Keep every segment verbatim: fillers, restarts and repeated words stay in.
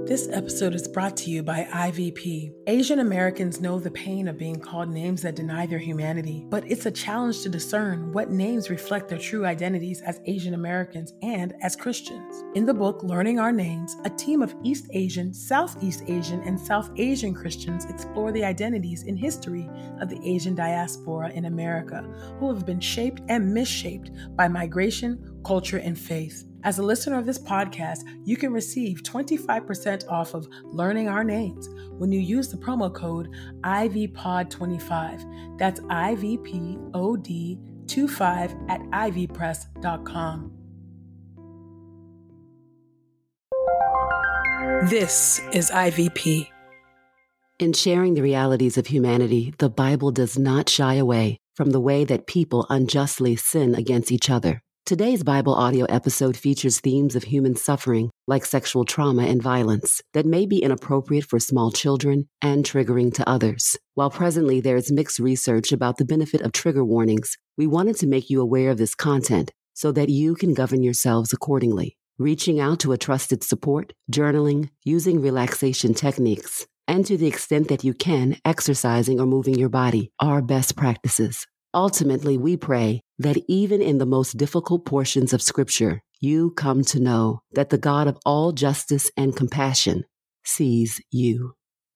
This episode is brought to you by I V P. Asian Americans know the pain of being called names that deny their humanity, but it's a challenge to discern what names reflect their true identities as Asian Americans and as Christians. In the book, Learning Our Names, a team of East Asian, Southeast Asian, and South Asian Christians explore the identities and history of the Asian diaspora in America, who have been shaped and misshaped by migration, culture, and faith. As a listener of this podcast, you can receive twenty-five percent off of Learning Our Names when you use the promo code I V P O D twenty-five. That's I V P O D twenty-five at I V press dot com. This is I V P. In sharing the realities of humanity, the Bible does not shy away from the way that people unjustly sin against each other. Today's Bible audio episode features themes of human suffering, like sexual trauma and violence, that may be inappropriate for small children and triggering to others. While presently there is mixed research about the benefit of trigger warnings, we wanted to make you aware of this content so that you can govern yourselves accordingly. Reaching out to a trusted support, journaling, using relaxation techniques, and to the extent that you can, exercising or moving your body are best practices. Ultimately, we pray that even in the most difficult portions of Scripture, you come to know that the God of all justice and compassion sees you.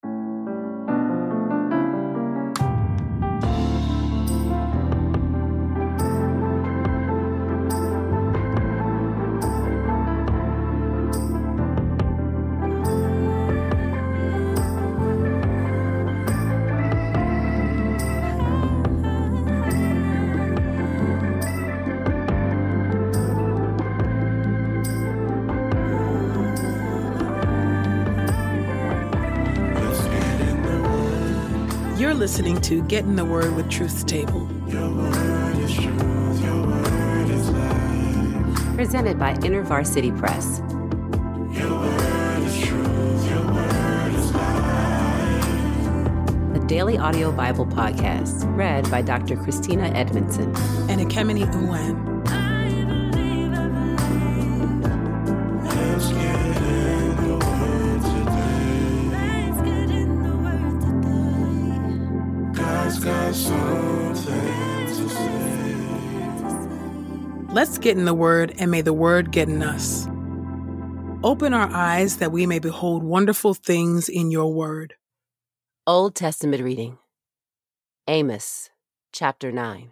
You're listening to Get in the Word with Truth's Table. Your word is truth, your word is life. Presented by InterVarsity Press. Your word is truth, your word is life. A daily audio Bible podcast read by Doctor Christina Edmondson and Ekemini Uwan. Let's get in the word today. God's got something to say. Let's get in the Word, and may the Word get in us. Open our eyes that we may behold wonderful things in your Word. Old Testament reading. Amos, chapter nine.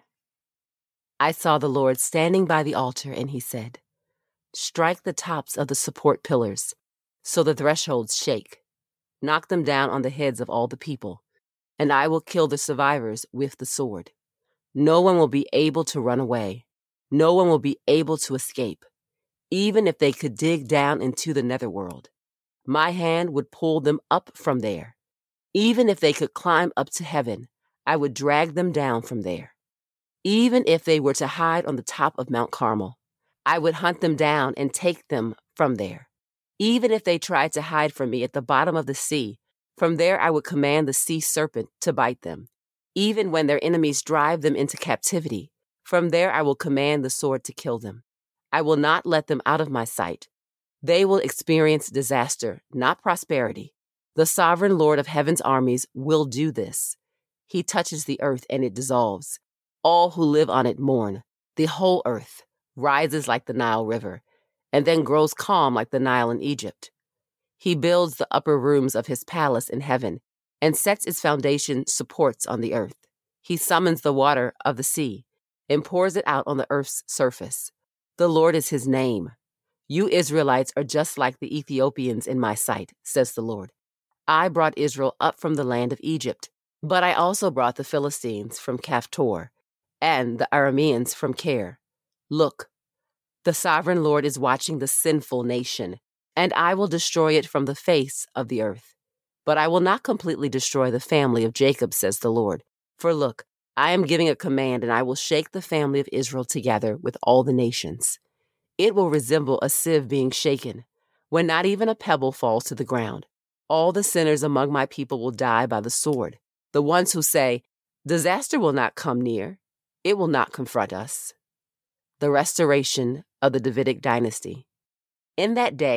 I saw the Lord standing by the altar, and he said, strike the tops of the support pillars, so the thresholds shake. Knock them down on the heads of all the people, and I will kill the survivors with the sword. No one will be able to run away. No one will be able to escape, even if they could dig down into the netherworld. My hand would pull them up from there. Even if they could climb up to heaven, I would drag them down from there. Even if they were to hide on the top of Mount Carmel, I would hunt them down and take them from there. Even if they tried to hide from me at the bottom of the sea, from there I would command the sea serpent to bite them. Even when their enemies drive them into captivity, from there I will command the sword to kill them. I will not let them out of my sight. They will experience disaster, not prosperity. The sovereign Lord of heaven's armies will do this. He touches the earth and it dissolves. All who live on it mourn. The whole earth rises like the Nile River, and then grows calm like the Nile in Egypt. He builds the upper rooms of his palace in heaven and sets its foundation supports on the earth. He summons the water of the sea and pours it out on the earth's surface. The Lord is his name. You Israelites are just like the Ethiopians in my sight, says the Lord. I brought Israel up from the land of Egypt, but I also brought the Philistines from Kaphtor and the Arameans from Kir. Look, the sovereign Lord is watching the sinful nation, and I will destroy it from the face of the earth. But I will not completely destroy the family of Jacob, says the Lord. For look, I am giving a command, and I will shake the family of Israel together with all the nations. It will resemble a sieve being shaken, when not even a pebble falls to the ground. All the sinners among my people will die by the sword. The ones who say, disaster will not come near, it will not confront us. The restoration of the Davidic dynasty. In that day,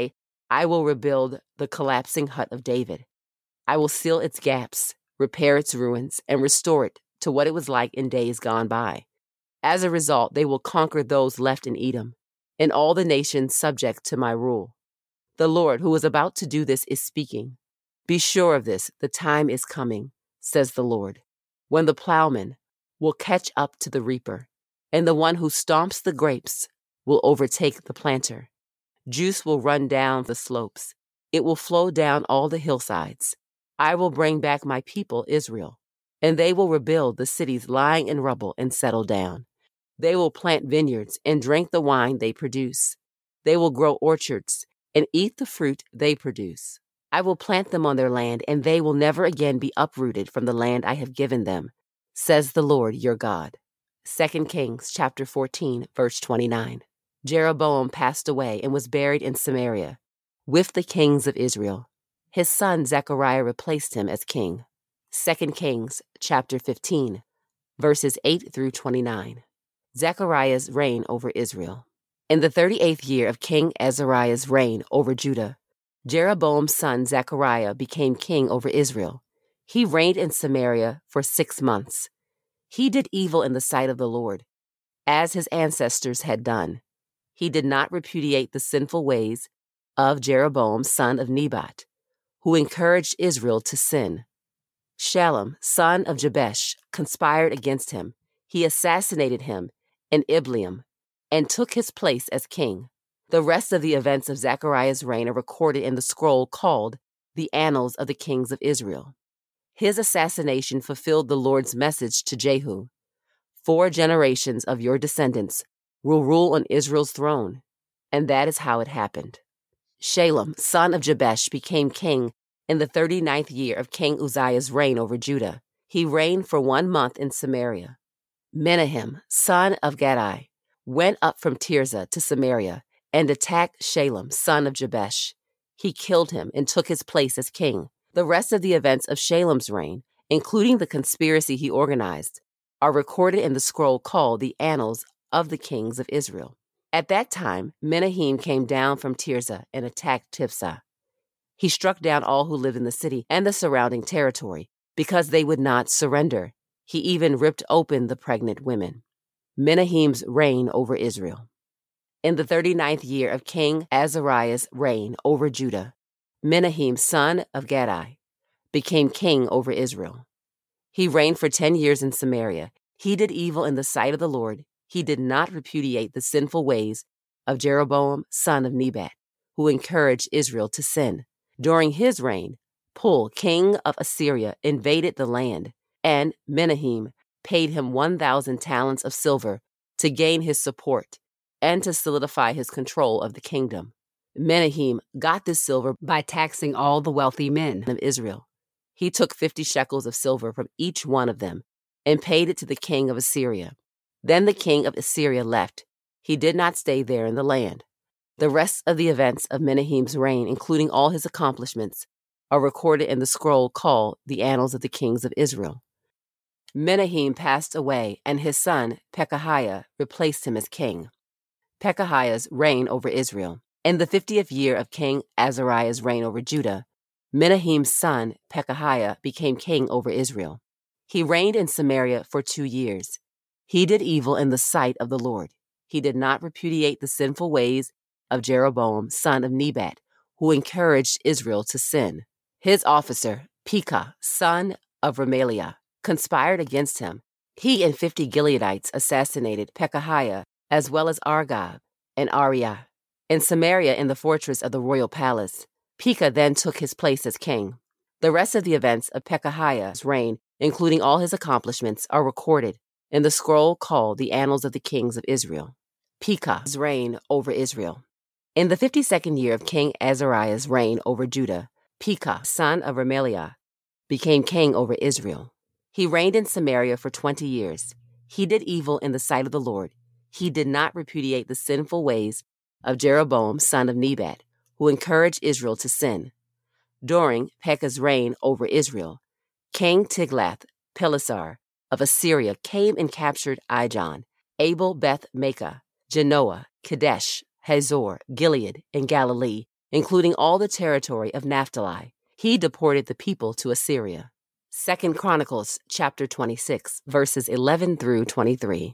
I will rebuild the collapsing hut of David. I will seal its gaps, repair its ruins, and restore it to what it was like in days gone by. As a result, they will conquer those left in Edom, and all the nations subject to my rule. The Lord, who is about to do this, is speaking. Be sure of this, the time is coming, says the Lord, when the plowman will catch up to the reaper, and the one who stomps the grapes will overtake the planter. Juice will run down the slopes. It will flow down all the hillsides. I will bring back my people, Israel, and they will rebuild the cities lying in rubble and settle down. They will plant vineyards and drink the wine they produce. They will grow orchards and eat the fruit they produce. I will plant them on their land, and they will never again be uprooted from the land I have given them, says the Lord your God. Second Kings chapter fourteen, verse twenty-nine. Jeroboam passed away and was buried in Samaria with the kings of Israel. His son Zechariah replaced him as king. Second Kings chapter fifteen, verses eight through twenty-nine. Zechariah's reign over Israel. In the thirty-eighth year of King Azariah's reign over Judah, Jeroboam's son Zechariah became king over Israel. He reigned in Samaria for six months. He did evil in the sight of the Lord, as his ancestors had done. He did not repudiate the sinful ways of Jeroboam, son of Nebat, who encouraged Israel to sin. Shallum, son of Jabesh, conspired against him. He assassinated him in Ibleam and took his place as king. The rest of the events of Zechariah's reign are recorded in the scroll called the Annals of the Kings of Israel. His assassination fulfilled the Lord's message to Jehu. Four generations of your descendants will rule on Israel's throne, and that is how it happened. Shallum, son of Jabesh, became king in the thirty-ninth year of King Uzziah's reign over Judah. He reigned for one month in Samaria. Menahem, son of Gadai, went up from Tirzah to Samaria and attacked Shallum, son of Jabesh. He killed him and took his place as king. The rest of the events of Shallum's reign, including the conspiracy he organized, are recorded in the scroll called the Annals of the Kings of Israel. At that time, Menahem came down from Tirzah and attacked Tifsah. He struck down all who lived in the city and the surrounding territory because they would not surrender. He even ripped open the pregnant women. Menahem's reign over Israel. In the thirty-ninth year of King Azariah's reign over Judah, Menahem, son of Gadai, became king over Israel. He reigned for ten years in Samaria. He did evil in the sight of the Lord. He did not repudiate the sinful ways of Jeroboam, son of Nebat, who encouraged Israel to sin. During his reign, Pul, king of Assyria, invaded the land, and Menahem paid him one thousand talents of silver to gain his support and to solidify his control of the kingdom. Menahem got this silver by taxing all the wealthy men of Israel. He took fifty shekels of silver from each one of them and paid it to the king of Assyria. Then the king of Assyria left. He did not stay there in the land. The rest of the events of Menahem's reign, including all his accomplishments, are recorded in the scroll called the Annals of the Kings of Israel. Menahem passed away, and his son Pekahiah replaced him as king. Pekahiah's reign over Israel. In the fiftieth year of King Azariah's reign over Judah, Menahem's son Pekahiah became king over Israel. He reigned in Samaria for two years. He did evil in the sight of the Lord. He did not repudiate the sinful ways of Jeroboam, son of Nebat, who encouraged Israel to sin. His officer, Pekah, son of Remaliah, conspired against him. He and fifty Gileadites assassinated Pekahiah, as well as Argob and Ariah. In Samaria, in the fortress of the royal palace, Pekah then took his place as king. The rest of the events of Pekahiah's reign, including all his accomplishments, are recorded in the scroll called the Annals of the Kings of Israel. Pekah's reign over Israel. In the fifty-second year of King Azariah's reign over Judah, Pekah, son of Remaliah, became king over Israel. He reigned in Samaria for twenty years. He did evil in the sight of the Lord. He did not repudiate the sinful ways of Jeroboam, son of Nebat, who encouraged Israel to sin. During Pekah's reign over Israel, King Tiglath-Pileser of Assyria came and captured Ijon, Abel Beth Maacah, Genoa, Kadesh, Hazor, Gilead, and Galilee, including all the territory of Naphtali. He deported the people to Assyria. Second Chronicles chapter twenty-six, verses eleven through twenty-three.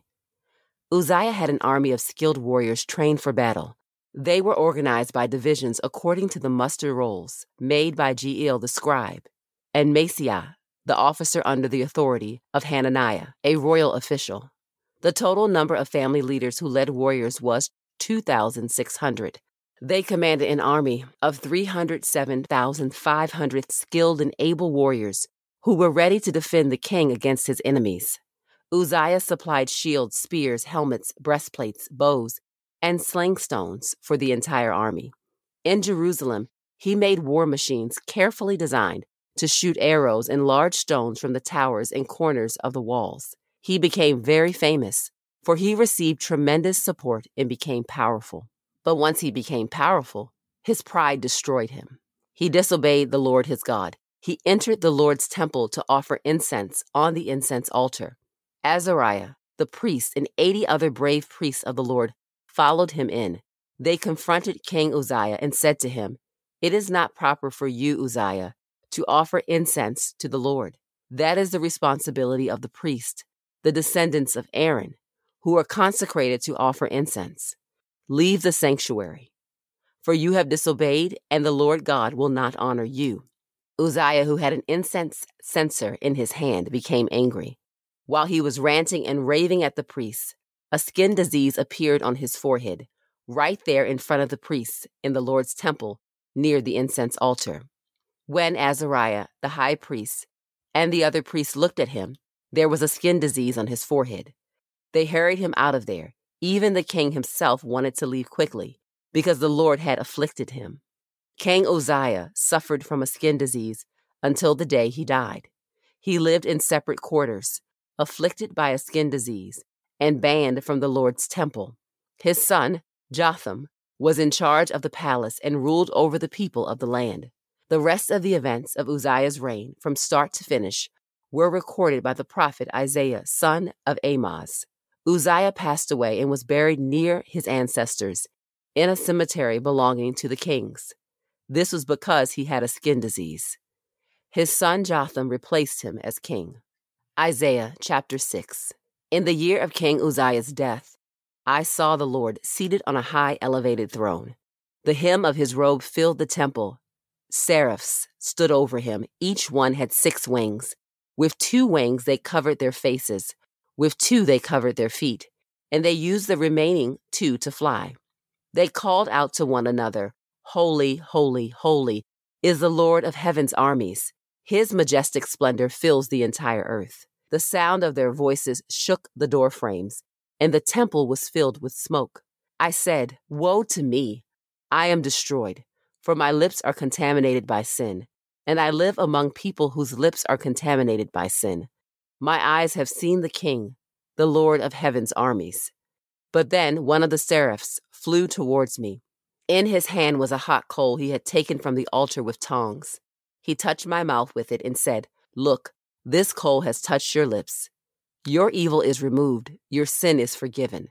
Uzziah had an army of skilled warriors trained for battle. They were organized by divisions according to the muster rolls made by Jeiel the scribe, and Maaseiah, the officer under the authority of Hananiah, a royal official. The total number of family leaders who led warriors was two thousand six hundred. They commanded an army of three hundred seven thousand five hundred skilled and able warriors who were ready to defend the king against his enemies. Uzziah supplied shields, spears, helmets, breastplates, bows, and sling stones for the entire army. In Jerusalem, he made war machines carefully designed to shoot arrows and large stones from the towers and corners of the walls. He became very famous, for he received tremendous support and became powerful. But once he became powerful, his pride destroyed him. He disobeyed the Lord his God. He entered the Lord's temple to offer incense on the incense altar. Azariah, the priest, and eighty other brave priests of the Lord followed him in. They confronted King Uzziah and said to him, "It is not proper for you, Uzziah, to offer incense to the Lord. That is the responsibility of the priest, the descendants of Aaron, who are consecrated to offer incense. Leave the sanctuary, for you have disobeyed, and the Lord God will not honor you." Uzziah, who had an incense censer in his hand, became angry. While he was ranting and raving at the priests, a skin disease appeared on his forehead, right there in front of the priests in the Lord's temple near the incense altar. When Azariah, the high priest, and the other priests looked at him, there was a skin disease on his forehead. They hurried him out of there. Even the king himself wanted to leave quickly because the Lord had afflicted him. King Uzziah suffered from a skin disease until the day he died. He lived in separate quarters, afflicted by a skin disease, and banned from the Lord's temple. His son, Jotham, was in charge of the palace and ruled over the people of the land. The rest of the events of Uzziah's reign, from start to finish, were recorded by the prophet Isaiah, son of Amoz. Uzziah passed away and was buried near his ancestors in a cemetery belonging to the kings. This was because he had a skin disease. His son Jotham replaced him as king. Isaiah chapter six. In the year of King Uzziah's death, I saw the Lord seated on a high elevated throne. The hem of his robe filled the temple. Seraphs stood over him. Each one had six wings. With two wings they covered their faces. With two they covered their feet. And they used the remaining two to fly. They called out to one another, "Holy, holy, holy is the Lord of heaven's armies. His majestic splendor fills the entire earth." The sound of their voices shook the door frames, and the temple was filled with smoke. I said, "Woe to me! I am destroyed, for my lips are contaminated by sin, and I live among people whose lips are contaminated by sin. My eyes have seen the King, the Lord of heaven's armies." But then one of the seraphs flew towards me. In his hand was a hot coal he had taken from the altar with tongs. He touched my mouth with it and said, "Look, this coal has touched your lips. Your evil is removed, your sin is forgiven."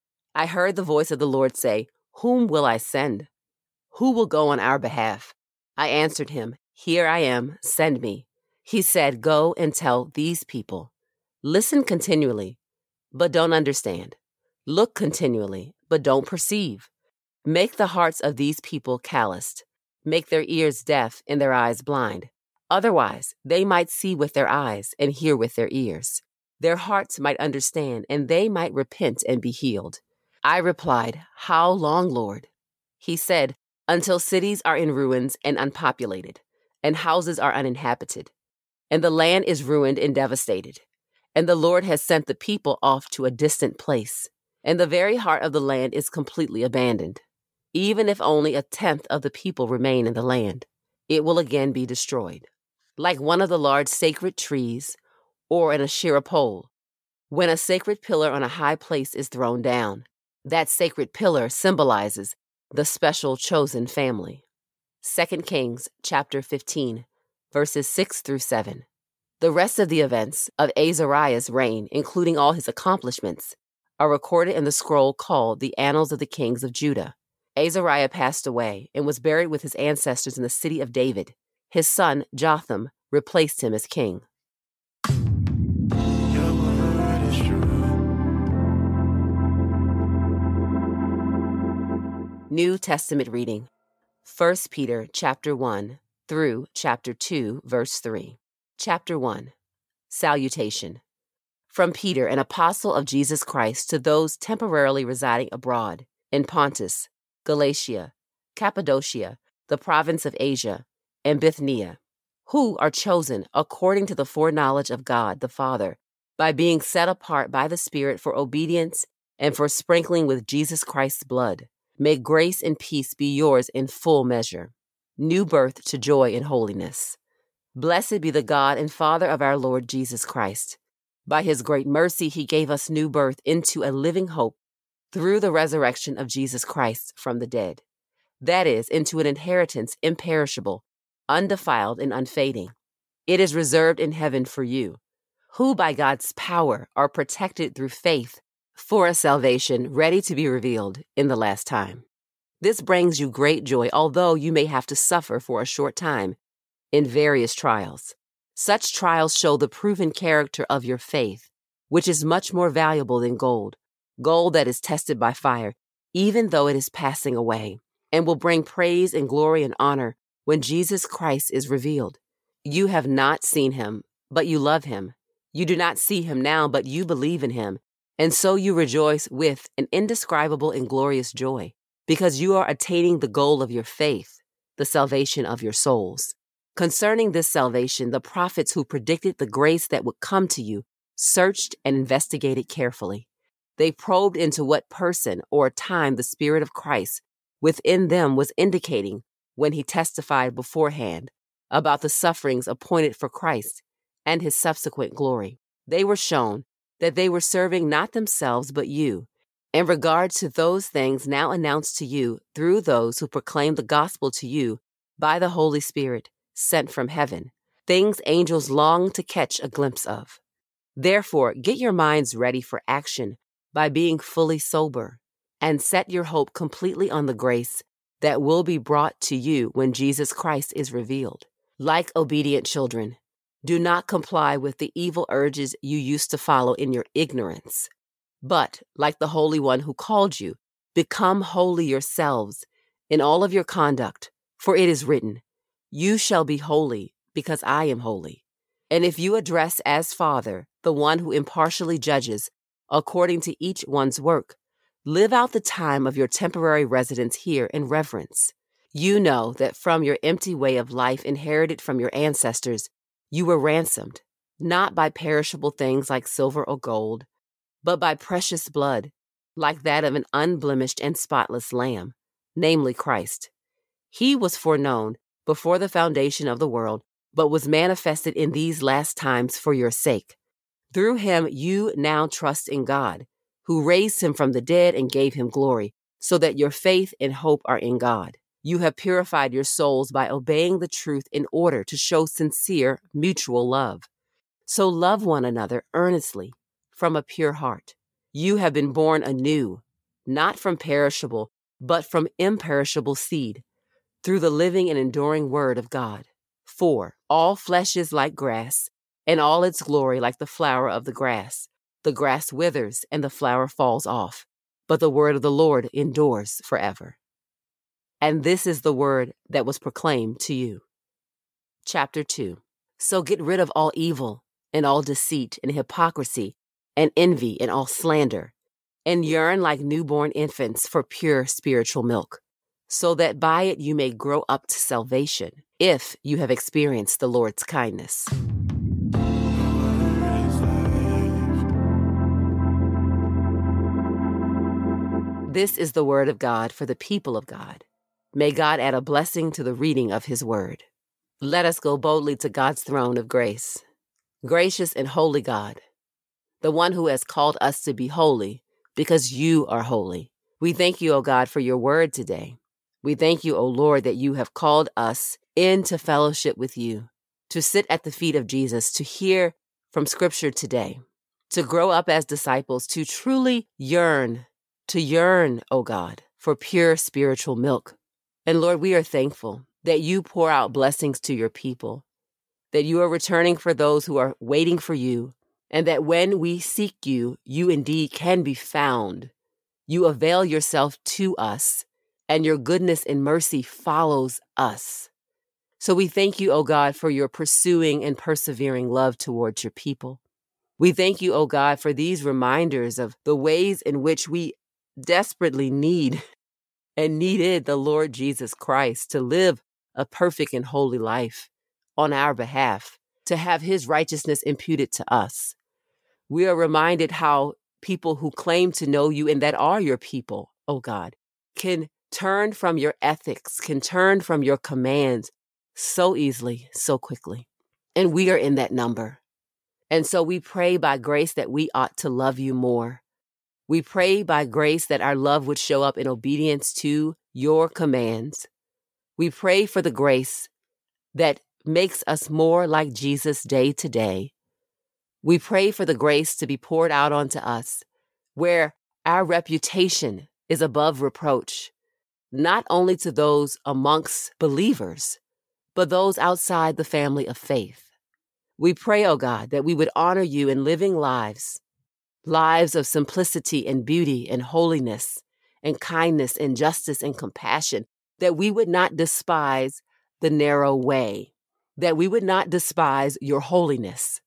I heard the voice of the Lord say, "Whom will I send? Who will go on our behalf?" I answered him, "Here I am, send me." He said, "Go and tell these people. Listen continually, but don't understand. Look continually, but don't perceive. Make the hearts of these people calloused. Make their ears deaf and their eyes blind. Otherwise, they might see with their eyes and hear with their ears. Their hearts might understand, and they might repent and be healed." I replied, "How long, Lord?" He said, "Until cities are in ruins and unpopulated, and houses are uninhabited, and the land is ruined and devastated, and the Lord has sent the people off to a distant place, and the very heart of the land is completely abandoned. Even if only a tenth of the people remain in the land, it will again be destroyed. Like one of the large sacred trees or an Asherah pole, when a sacred pillar on a high place is thrown down, that sacred pillar symbolizes the special chosen family." Second Kings chapter fifteen, verses six through seven. The rest of the events of Azariah's reign, including all his accomplishments, are recorded in the scroll called the Annals of the Kings of Judah. Azariah passed away and was buried with his ancestors in the city of David. His son, Jotham, replaced him as king. Your word is true. New Testament reading. First Peter chapter one through chapter two, verse three. Chapter one. Salutation. From Peter, an apostle of Jesus Christ, to those temporarily residing abroad in Pontus, Galatia, Cappadocia, the province of Asia, and Bithynia, who are chosen according to the foreknowledge of God the Father, by being set apart by the Spirit for obedience and for sprinkling with Jesus Christ's blood. May grace and peace be yours in full measure. New birth to joy and holiness. Blessed be the God and Father of our Lord Jesus Christ. By his great mercy, he gave us new birth into a living hope through the resurrection of Jesus Christ from the dead. That is, into an inheritance imperishable, undefiled, and unfading. It is reserved in heaven for you, who by God's power are protected through faith for a salvation ready to be revealed in the last time. This brings you great joy, although you may have to suffer for a short time in various trials. Such trials show the proven character of your faith, which is much more valuable than gold, gold that is tested by fire, even though it is passing away, and will bring praise and glory and honor when Jesus Christ is revealed. You have not seen him, but you love him. You do not see him now, but you believe in him, and so you rejoice with an indescribable and glorious joy, because you are attaining the goal of your faith, the salvation of your souls. Concerning this salvation, the prophets who predicted the grace that would come to you searched and investigated carefully. They probed into what person or time the Spirit of Christ within them was indicating when he testified beforehand about the sufferings appointed for Christ and his subsequent glory. They were shown that they were serving not themselves but you, in regard to those things now announced to you through those who proclaim the gospel to you by the Holy Spirit sent from heaven, things angels long to catch a glimpse of. Therefore, get your minds ready for action by being fully sober, and set your hope completely on the grace that will be brought to you when Jesus Christ is revealed. Like obedient children, do not comply with the evil urges you used to follow in your ignorance, but, like the Holy One who called you, become holy yourselves in all of your conduct, for it is written, "You shall be holy, because I am holy." And if you address as Father the one who impartially judges according to each one's work, live out the time of your temporary residence here in reverence. You know that from your empty way of life inherited from your ancestors, you were ransomed, not by perishable things like silver or gold, but by precious blood, like that of an unblemished and spotless lamb, namely Christ. He was foreknown before the foundation of the world, but was manifested in these last times for your sake. Through him you now trust in God, who raised him from the dead and gave him glory, so that your faith and hope are in God. You have purified your souls by obeying the truth in order to show sincere mutual love. So love one another earnestly from a pure heart. You have been born anew, not from perishable, but from imperishable seed, through the living and enduring word of God. For all flesh is like grass, and all its glory like the flower of the grass. The grass withers and the flower falls off, but the word of the Lord endures forever. And this is the word that was proclaimed to you. Chapter two. So get rid of all evil and all deceit and hypocrisy and envy and all slander, and yearn like newborn infants for pure spiritual milk, so that by it you may grow up to salvation, if you have experienced the Lord's kindness. This is the word of God for the people of God. May God add a blessing to the reading of his word. Let us go boldly to God's throne of grace. Gracious and holy God, the one who has called us to be holy because you are holy. We thank you, O God, for your word today. We thank you, O Lord, that you have called us into fellowship with you, to sit at the feet of Jesus, to hear from Scripture today, to grow up as disciples, to truly yearn, to yearn, O God, for pure spiritual milk. And Lord, we are thankful that you pour out blessings to your people, that you are returning for those who are waiting for you, and that when we seek you, you indeed can be found. You avail yourself to us, and your goodness and mercy follows us. So we thank you, O God, for your pursuing and persevering love towards your people. We thank you, O God, for these reminders of the ways in which we desperately need and needed the Lord Jesus Christ to live a perfect and holy life on our behalf, to have his righteousness imputed to us. We are reminded how people who claim to know you and that are your people, O God, can turn from your ethics, can turn from your commands so easily, so quickly. And we are in that number. And so we pray by grace that we ought to love you more. We pray by grace that our love would show up in obedience to your commands. We pray for the grace that makes us more like Jesus day to day. We pray for the grace to be poured out onto us, where our reputation is above reproach, not only to those amongst believers, but those outside the family of faith. We pray, O God, that we would honor you in living lives, lives of simplicity and beauty and holiness and kindness and justice and compassion, that we would not despise the narrow way, that we would not despise your holiness.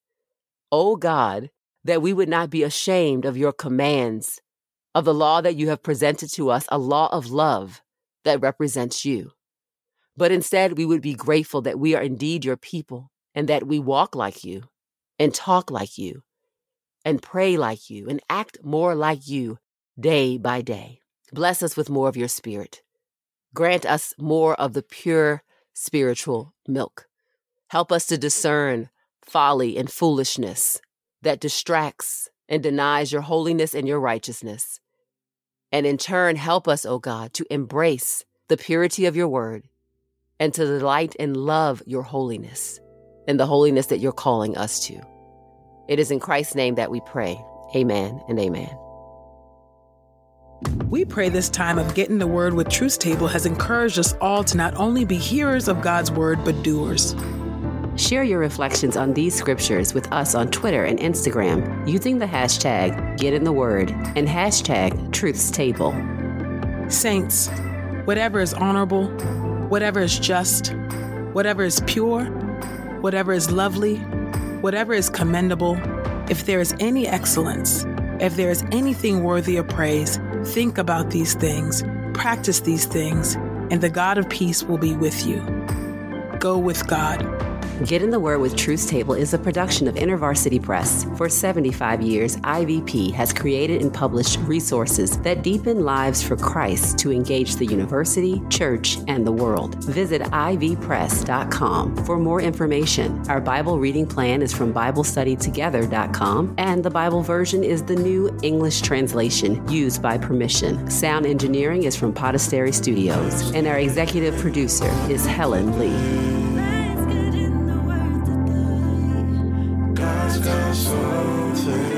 O God, that we would not be ashamed of your commands, of the law that you have presented to us, a law of love that represents you. But instead, we would be grateful that we are indeed your people and that we walk like you and talk like you and pray like you and act more like you day by day. Bless us with more of your spirit. Grant us more of the pure spiritual milk. Help us to discern folly and foolishness that distracts and denies your holiness and your righteousness. And in turn, help us, O God, to embrace the purity of your word and to delight and love your holiness and the holiness that you're calling us to. It is in Christ's name that we pray. Amen and amen. We pray this time of Getting the Word with Truth Table has encouraged us all to not only be hearers of God's word, but doers. Share your reflections on these scriptures with us on Twitter and Instagram using the hashtag GetInTheWord and hashtag TruthsTable. Saints, whatever is honorable, whatever is just, whatever is pure, whatever is lovely, whatever is commendable, if there is any excellence, if there is anything worthy of praise, think about these things, practice these things, and the God of peace will be with you. Go with God. Get in the Word with Truth Table is a production of InterVarsity Press. For seventy-five years, I V P has created and published resources that deepen lives for Christ to engage the university, church, and the world. Visit I V press dot com for more information. Our Bible reading plan is from Bible Study Together dot com, and the Bible version is the new English translation used by permission. Sound engineering is from Podastery Studios, and our executive producer is Helen Lee. God's got something